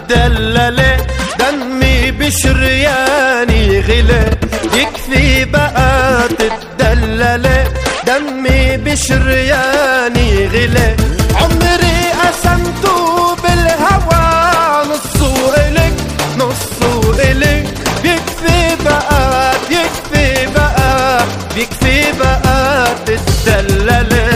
تدللي، دمي بشرياني غلي، يكفي بقى تدللي، دمي بشرياني غلي، عمري قسمته بالهوى نصه إلك نصه إلك، بيكفي بقى بيكفي بقى بيكفي بقى تدللي.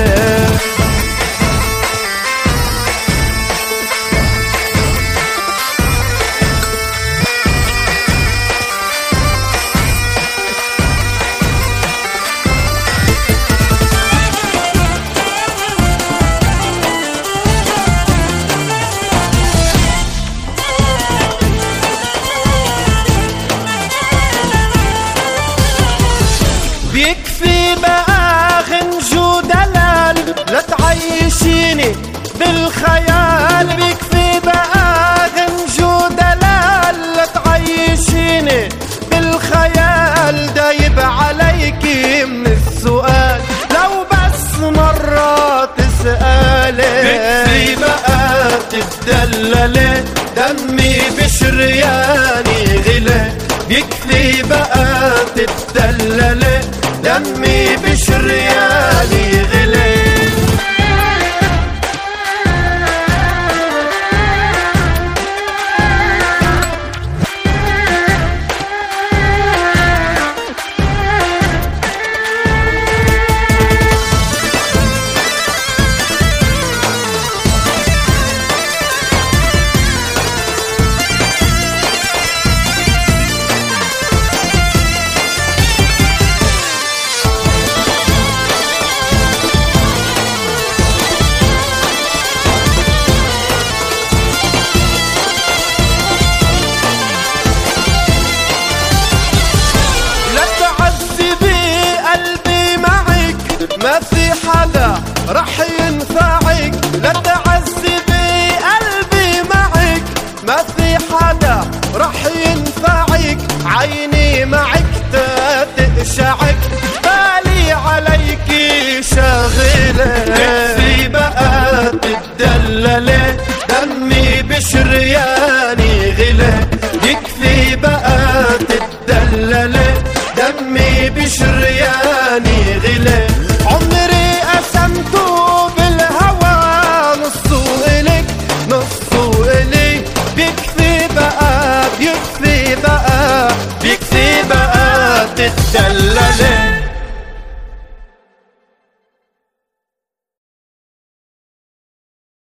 بيكفي بقى غنج ودلال، لا تعيشيني بالخيال، بيكفي بقى غنج ودلال، لا تعيشيني بالخيال، دايب عليكي من السؤال لو بس مرة تسألي، بيكفي بقى تدللي، دمي بشرياني غلي، بيكفي بقى تدللي، دمي بشرياني غلي. ما في حدا رح ينفعك، لا تعذبي قلبي معك، ما في حدا رح ينفعك، عيني معك تقشعك، بالي عليكي شاغلة، يكفي بقى تدللي، دمي بشرياني غلي، يكفي بقى تدللي، دمي بشرياني غلي، عمري قسمته بالهوى نصه إلك نصه إلي، بيكفي بقى بيكفي بقى بيكفي بقى تدللي.